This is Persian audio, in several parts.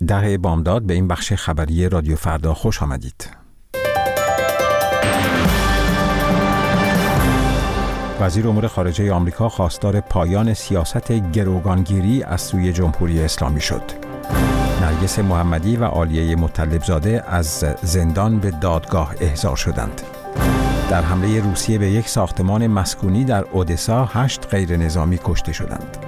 10 بامداد به این بخش خبری رادیو فردا خوش آمدید. وزیر امور خارجه آمریکا خواستار پایان سیاست گروگانگیری از سوی جمهوری اسلامی شد. نرگس محمدی و عالیه مطلبزاده از زندان به دادگاه احضار شدند. در حمله روسیه به یک ساختمان مسکونی در اودسا 8 غیر نظامی کشته شدند.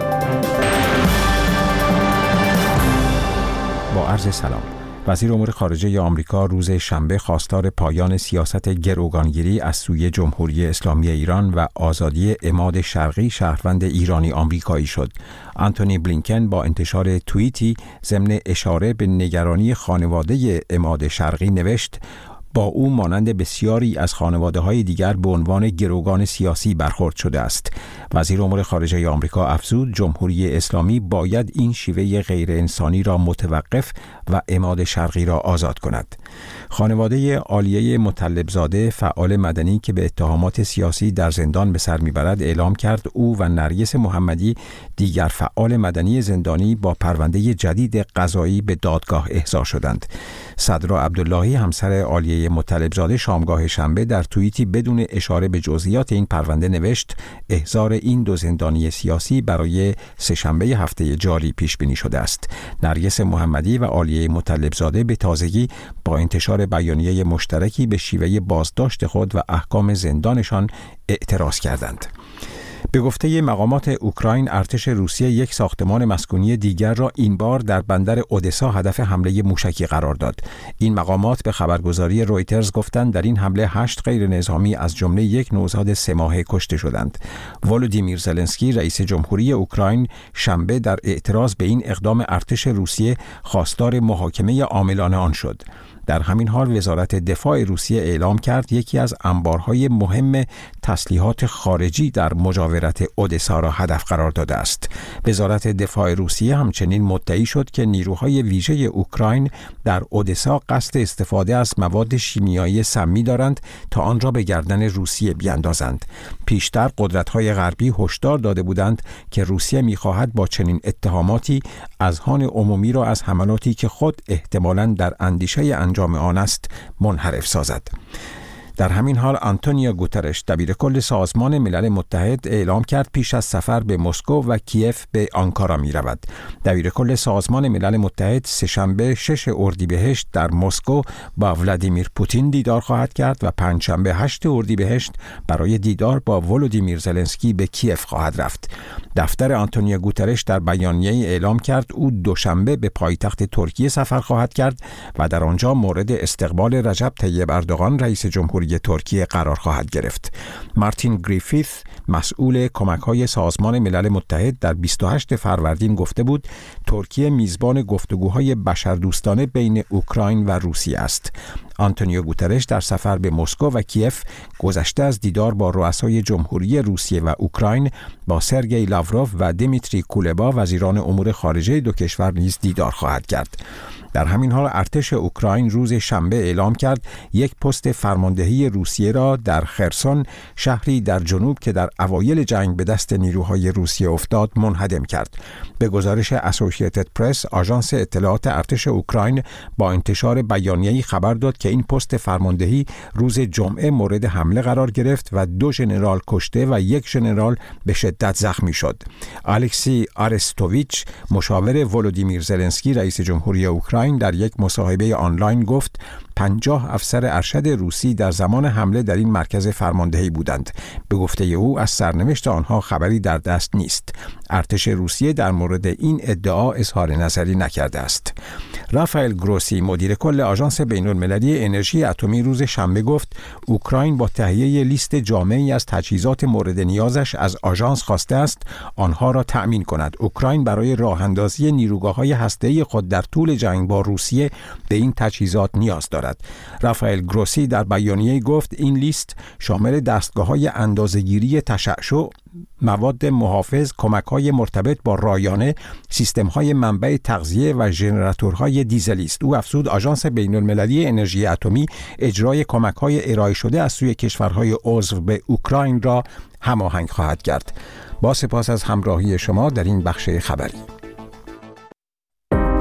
با عرض سلام. وزیر امور خارجه آمریکا روز شنبه خواستار پایان سیاست گروگانگیری از سوی جمهوری اسلامی ایران و آزادی عماد شرقی شهروند ایرانی آمریکایی شد. آنتونی بلینکن با انتشار توییتی ضمن اشاره به نگرانی خانواده عماد شرقی نوشت: با او مانند بسیاری از خانواده‌های دیگر به عنوان گروگان سیاسی برخورد شده است. وزیر امور خارجه آمریکا افزود جمهوری اسلامی باید این شیوه غیر انسانی را متوقف و عماد شرقی را آزاد کند. خانواده عالیه مطلبزاده فعال مدنی که به اتهامات سیاسی در زندان به سر میبرد اعلام کرد او و نرگس محمدی دیگر فعال مدنی زندانی با پرونده جدید قضایی به دادگاه احضار شدند. صدرا عبداللهی همسر عالیه مطلبزاده شامگاه شنبه در توییتی بدون اشاره به جزئیات این پرونده نوشت: احضار این دو زندانی سیاسی برای سه‌شنبه هفته جاری پیش بینی شده است. نرگس محمدی و عالیه مطلبزاده به تازگی با انتشار بیانیه مشترکی به شیوه بازداشت خود و احکام زندانشان اعتراض کردند. به گفته مقامات اوکراین، ارتش روسیه یک ساختمان مسکونی دیگر را این بار در بندر اودسا هدف حمله موشکی قرار داد. این مقامات به خبرگزاری رویترز گفتند در این حمله 8 غیر نظامی از جمله یک نوزاد 3 ماهه کشته شدند. ولودیمیر زلنسکی رئیس جمهوری اوکراین شنبه در اعتراض به این اقدام ارتش روسیه خواستار محاکمه عاملان آن شد. در همین حال وزارت دفاع روسیه اعلام کرد یکی از انبارهای مهم تسلیحات خارجی در مجاورت اودسا را هدف قرار داده است. وزارت دفاع روسیه همچنین مدعی شد که نیروهای ویژه اوکراین در اودسا قصد استفاده از مواد شیمیایی سمی دارند تا آن را به گردن روسیه بیاندازند. پیشتر قدرت‌های غربی هشدار داده بودند که روسیه می‌خواهد با چنین اتهاماتی اذهان عمومی را از حملاتی که خود احتمالاً در اندیشه انجام آن است منحرف سازد. در همین حال آنتونیو گوترش دبیر کل سازمان ملل متحد اعلام کرد پیش از سفر به مسکو و کیف به آنکارا می رود. دبیر کل سازمان ملل متحد سه‌شنبه 6 اردیبهشت در مسکو با ولادیمیر پوتین دیدار خواهد کرد و پنجشنبه 8 اردیبهشت برای دیدار با ولودیمیر زلنسکی به کیف خواهد رفت. دفتر آنتونیو گوترش در بیانیه‌ای اعلام کرد او دوشنبه به پایتخت ترکیه سفر خواهد کرد و در آنجا مورد استقبال رجب طیب اردوغان رئیس جمهوری ترکیه قرار خواهد گرفت. مارتین گریفیث مسئول کمک‌های سازمان ملل متحد در 28 فروردین گفته بود ترکیه میزبان گفتگوهای بشردوستانه بین اوکراین و روسیه است. آنتونیو گوترش در سفر به مسکو و کیف گذشته از دیدار با رؤسای جمهوری روسیه و اوکراین با سرگئی لاوروف و دیمیتری کولبا وزیران امور خارجه دو کشور نیز دیدار خواهد کرد. در همین حال ارتش اوکراین روز شنبه اعلام کرد یک پست فرماندهی روسیه را در خرسون، شهری در جنوب که در اوایل جنگ به دست نیروهای روسیه افتاد، منهدم کرد. به گزارش اسوسییتد پرس، آژانس اطلاعات ارتش اوکراین با انتشار بیانیه‌ای خبر داد که این پست فرماندهی روز جمعه مورد حمله قرار گرفت و 2 ژنرال کشته و 1 ژنرال به شدت زخمی شد. الکسی آرستوویچ مشاور ولودیمیر زلنسکی رئیس جمهوری اوکراین در یک مصاحبه آنلاین گفت 50 افسر ارشد روسی در زمان حمله در این مرکز فرماندهی بودند. به گفته او از سرنوشت آنها خبری در دست نیست. ارتش روسیه در مورد این ادعا اظهار نظری نکرده است. رافائل گروسی مدیر کل آژانس بین‌المللی انرژی اتمی روز شنبه گفت اوکراین با تهیه لیست جامعی از تجهیزات مورد نیازش از آژانس خواسته است آنها را تأمین کند. اوکراین برای راه اندازی نیروگاه‌های هسته‌ای خود در طول جنگ با روسیه به این تجهیزات نیاز دارد. رافائل گروسی در بیانیه‌ای گفت این لیست شامل دستگاه‌های اندازه‌گیری تشعشع، مواد محافظ، کمک‌های مرتبط با رایانه، سیستم‌های منبع تغذیه و ژنراتورهای دیزلی است. او افزود آژانس بین‌المللی انرژی اتمی اجرای کمک‌های ارائه شده از سوی کشورهای عضو به اوکراین را هماهنگ خواهد کرد. با سپاس از همراهی شما در این بخش خبری.